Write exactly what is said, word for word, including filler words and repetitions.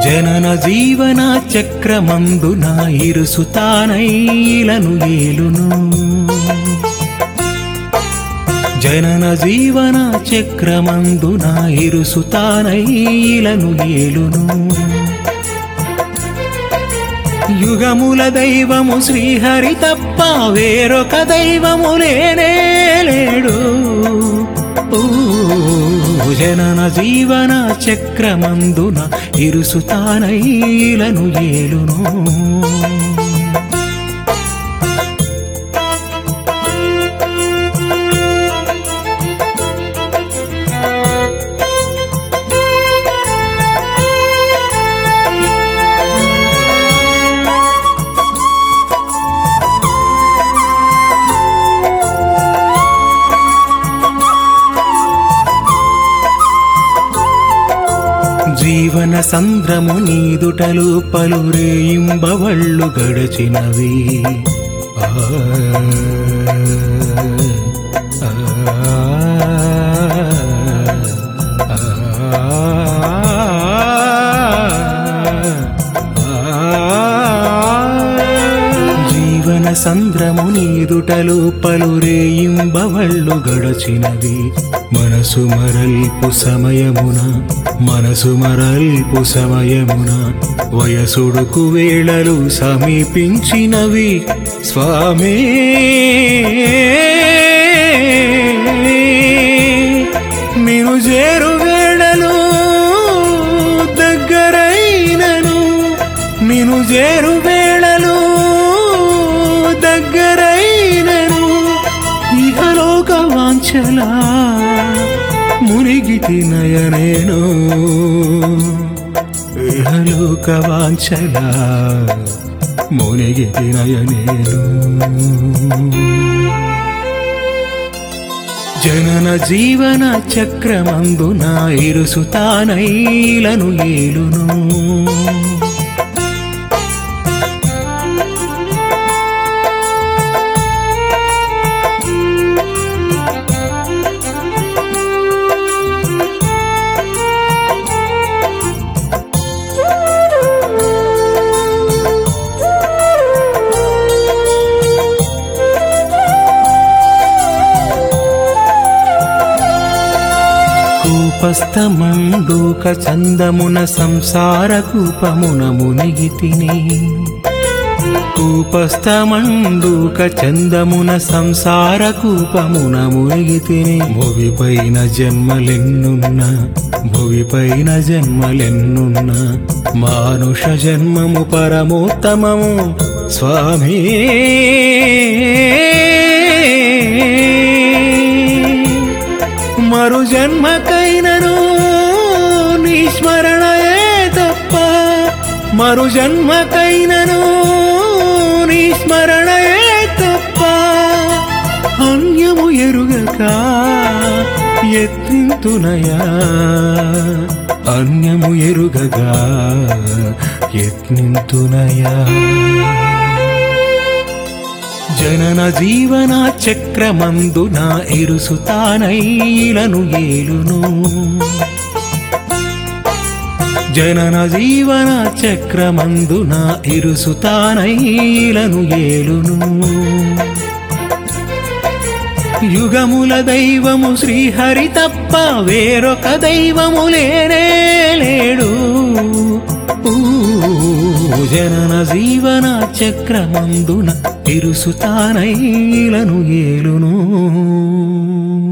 జనన జీవన చక్రమందున ఇరుసుతానైలను ఏలును జనన జీవన చక్రమందున ఇరుసుతానైలను ఏలును యుగముల దైవము శ్రీహరి తప్ప వేరొక దైవము లేనే లేడు జనన జీవన చక్రమందున ఇరుసుతానైలను ఏలును జీవన సంద్రము నీదుటలు పలురేయింబవళ్ళు గడచినవి ఆ ఆ జీవన సంద్రము నీదుటలు పలురేయింబవళ్ళు గడచినవి మనసు మరల్పు సమయమున మనసు మరల్పు సమయమున వయసుడుకు వేళలు సమీపించినవి స్వామి నిను చేరు వేళలు దగ్గరైనను నిను చేరు వేళలు దగ్గరైనను ఇహలోక వాంఛలా మునిగితి నయనేను ఇహలోక వాంఛలా మునిగితి నయనేను జనన జీవన చక్రమందున ఇరుసుతానైలను ఏలును కూపస్థమండూక చందమున సంసార కూపమున మునిగితిని కూపస్థమండూక చందమున సంసార కూపమున మునిగితిని భువిపైన జన్మలెన్నున్న భువిపైన జన్మలెన్నున్న మానుష జన్మము పరమోత్తమము స్వామి మరు జన్మకైనను నీ స్మరణయే తప్ప మరు జన్మకైనను నీ స్మరణయే తప్ప అన్యము ఎరుగక యత్నింతునయా అన్యము ఎరుగగా యత్నింతునయా జనన జీవన చక్రమందున ఇరుసుతానైలను ఏలును జనన జీవన చక్రమందున ఇరుసుతానైలను ఏలును యుగముల దైవము శ్రీహరి తప్ప వేరొక దైవము లేనే లేడు జనన జీవన చక్రమందున ఇరుసుతానైలను ఏలును